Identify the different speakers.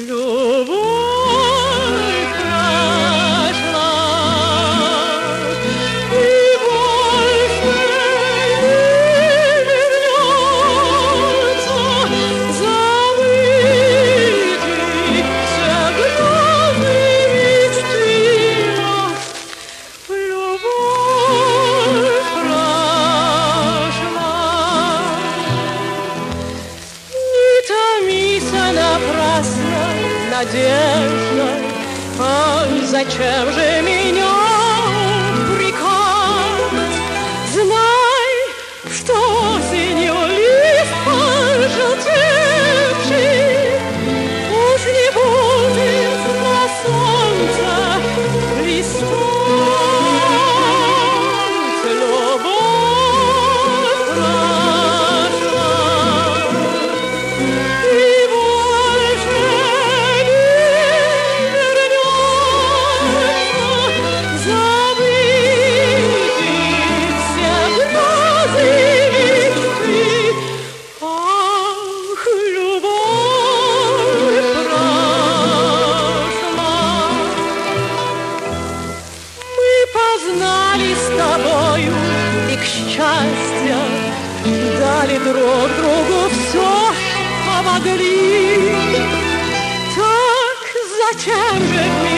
Speaker 1: Любовь прошла, и больше не вернется. Забыты все грозы мечты. Любовь прошла. Не томися напрасно, надежда, ай, зачем же меня упрекать? Знай, что осенью лист пожелтевший уж не будет на солнце блистать. Любовь прошла, и больше не вернется. Забыты все грозы мечты. Ах, любовь прошла. Мы познали с тобою и, к счастью, дали друг другу все, что могли. Так зачем же мне